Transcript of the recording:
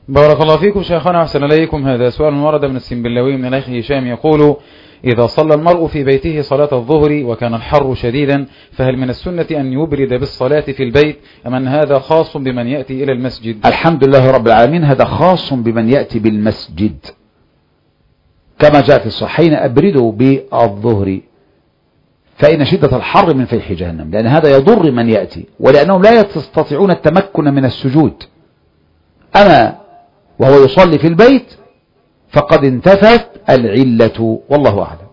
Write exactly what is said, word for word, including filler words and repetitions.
بارك الله فيكم شيخنا وأحسن إليكم. هذا سؤال ورد من السنبلاوي من الأخ هشام يقول: إذا صلى المرء في بيته صلاة الظهر وكان الحر شديدا فهل من السنة أن يبرد بالصلاة في البيت أم أن هذا خاص بمن يأتي إلى المسجد؟ الحمد لله رب العالمين، هذا خاص بمن يأتي بالمسجد كما جاء في الصحيحين: أبردوا بالظهر فإن شدة الحر من فيح جهنم، لأن هذا يضر من يأتي ولأنهم لا يستطيعون التمكن من السجود. أما وهو يصلي في البيت فقد انتفت العلة، والله أعلم.